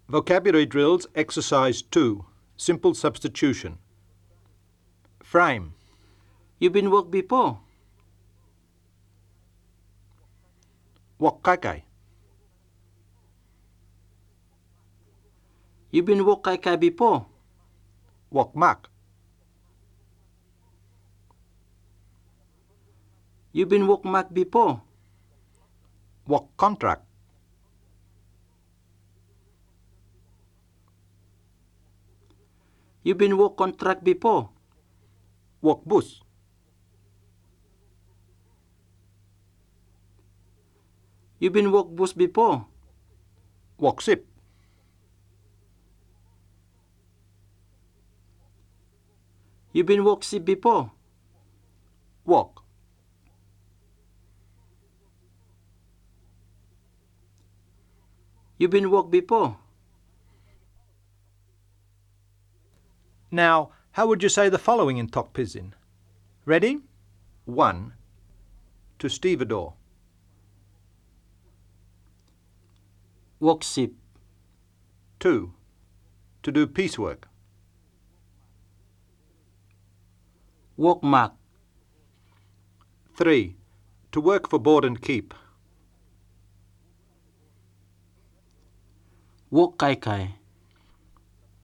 Vocabulary drills, exercise 2. Simple substitution. Frame. You been work before? Wok kai kai. You been work kai kai before? Wok mak. You been work mak before? Wok contract. You been work contract before? Wok bus. You been work bus before? Wok sip. You been work ship before? Wok. You been work before? Now, how would you say the following in Tok Pisin? Ready? 1. To stevedore. Work ship. 2. To do piecework. Work mak. 3. To work for board and keep. Work kai kai.